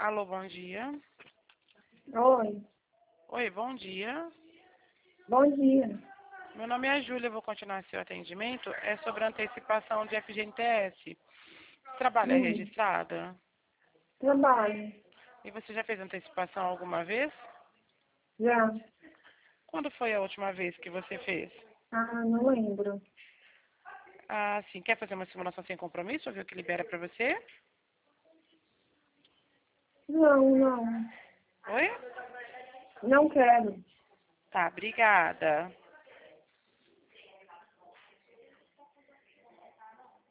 Alô, bom dia. Oi, Oi, bom dia. bom dia. Meu nome é Júlia, eu vou continuar seu atendimento. É sobre antecipação de FGTS. Trabalho é Hum, registrada? trabalho. E você já fez antecipação alguma vez? Já? Quando foi a última vez que você fez? Ah, não lembro. Ah, sim. Quer fazer uma simulação sem compromisso? Ver o que libera para você? Não, não. Oi? Não quero. Tá, obrigada.